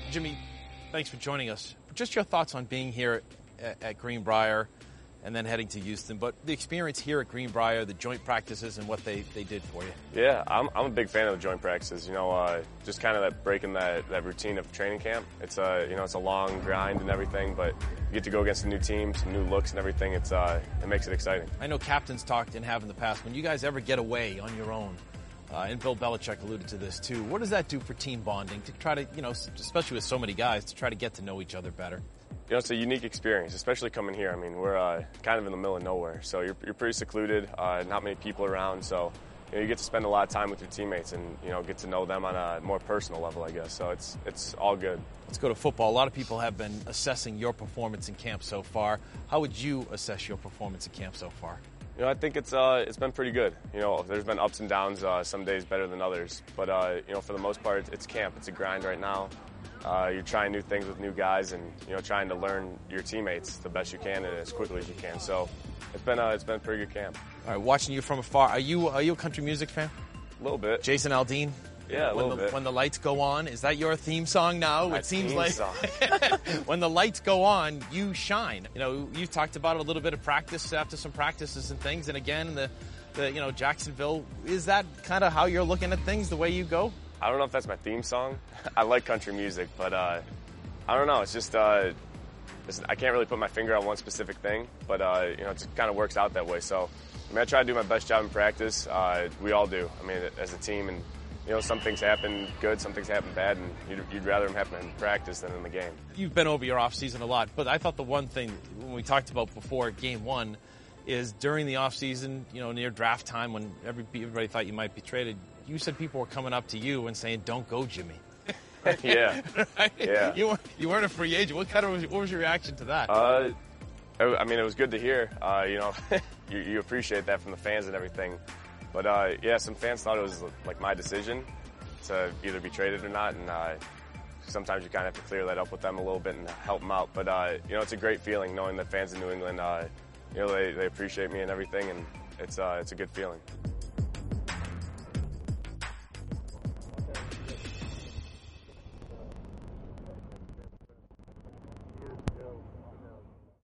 Jimmy, thanks for joining us. Just your thoughts on being here at Greenbrier and then heading to Houston, but the experience here at Greenbrier, the joint practices and what they did for you. Yeah, I'm a big fan of the joint practices. Just kind of breaking that routine of training camp. It's it's a long grind and everything, but you get to go against a new team, some new looks and everything. It makes it exciting. I know captains talked and have in the past, when you guys ever get away on your own, and Bill Belichick alluded to this too, what does that do for team bonding to try to, especially with so many guys, to try to get to know each other better? It's a unique experience, especially coming here. I mean, we're kind of in the middle of nowhere, so you're pretty secluded, not many people around, so you get to spend a lot of time with your teammates and get to know them on a more personal level, I guess. So it's all good. Let's go to football. A lot of people have been assessing your performance in camp so far. How would you assess your performance in camp so far? I think it's been pretty good. There's been ups and downs, some days better than others, but for the most part, it's camp. It's a grind right now. You're trying new things with new guys and trying to learn your teammates the best you can and as quickly as you can. So it's been a pretty good camp. All right, watching you from afar, are you a country music fan? A little bit. Jason Aldean? Yeah, a little bit. When the lights go on, is that your theme song now? My it seems theme like song. when the lights go on, you shine. You talked about a little bit of practice after some practices and things, and again the Jacksonville. Is that kind of how you're looking at things, the way you go? I don't know if that's my theme song. I like country music, but I don't know. It's just I can't really put my finger on one specific thing, but it just kind of works out that way. So I try to do my best job in practice. We all do. As a team, and some things happen good, some things happen bad, and you'd rather them happen in practice than in the game. You've been over your off season a lot, but I thought the one thing when we talked about before Game 1 is during the off season, near draft time when everybody thought you might be traded. You said people were coming up to you and saying, "Don't go, Jimmy." Yeah. Right? Yeah. You weren't a free agent. What was your reaction to that? It was good to hear. You appreciate that from the fans and everything. But some fans thought it was like my decision to either be traded or not, and sometimes you kind of have to clear that up with them a little bit and help them out. But it's a great feeling knowing that fans in New England, they appreciate me and everything, and it's a good feeling.